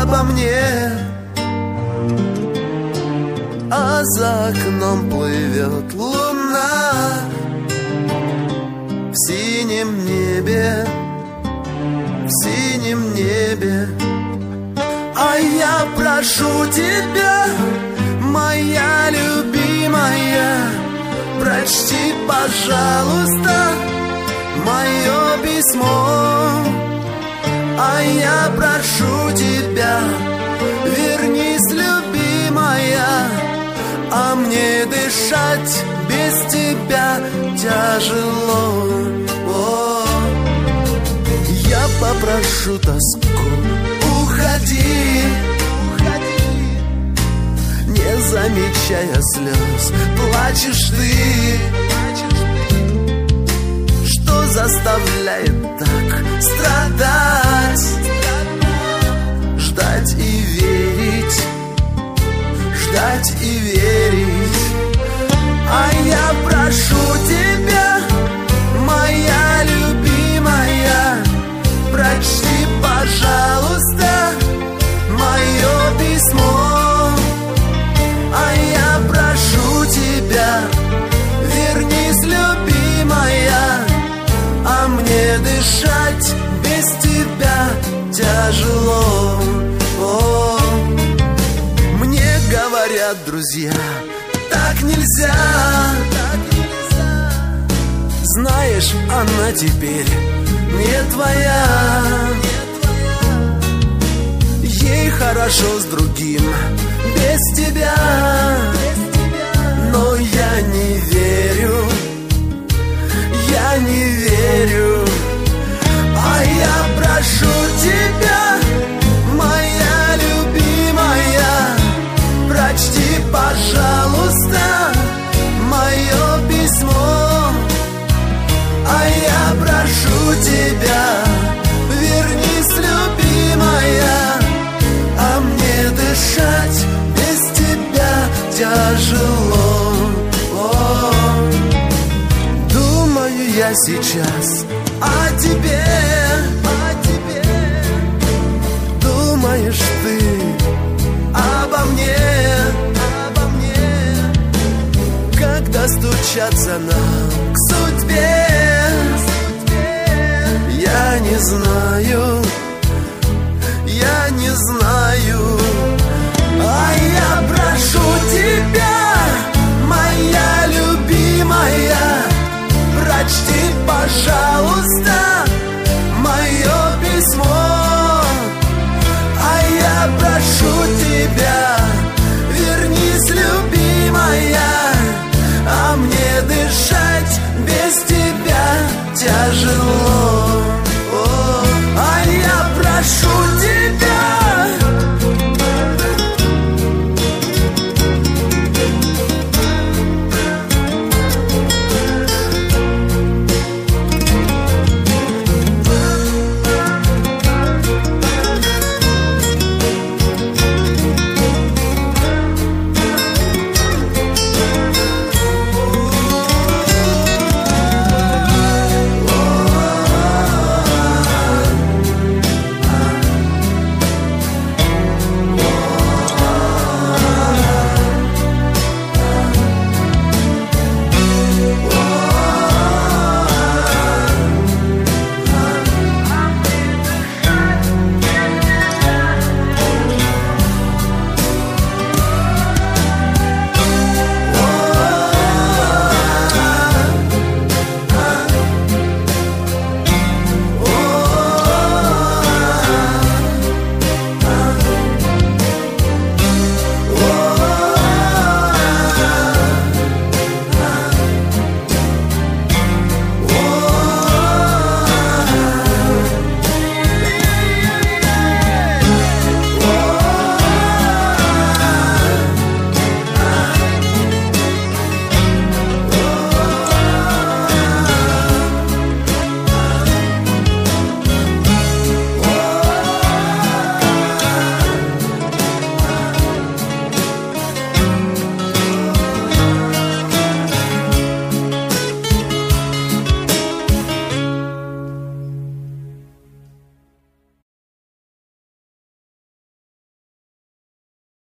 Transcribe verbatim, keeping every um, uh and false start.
обо мне, а за окном плывет луна в синем небе, в синем небе. А я прошу тебя, моя любимая, прочти, пожалуйста, мое письмо. А я прошу тебя, вернись, любимая, а мне дышать без тебя тяжело. О, я попрошу тоску, уходи, уходи, не замечая слез, плачешь ты, что заставляет так страдать, ждать и верить, ждать и верить. А я прошу тебя, моя любимая, прочти, пожалуйста, мое письмо. А я прошу тебя, вернись, любимая, а мне дышать без тебя тяжело. О, мне говорят друзья, так нельзя, так нельзя. Знаешь, она теперь не твоя, не твоя. Ей хорошо с другим, без тебя, без тебя. Но я не верю, я не верю. А я прошу тебя, моя любимая, прочти, пожалуйста, мое письмо. А я прошу тебя, вернись, любимая, а мне дышать без тебя тяжело. О, думаю я сейчас о тебе, о тебе. Думаешь ты обо мне, обо мне, когда стучатся нам к судьбе. Я не знаю, я не знаю. А я прошу тебя, моя любимая, прочти, пожалуйста, мое письмо. А я прошу тебя,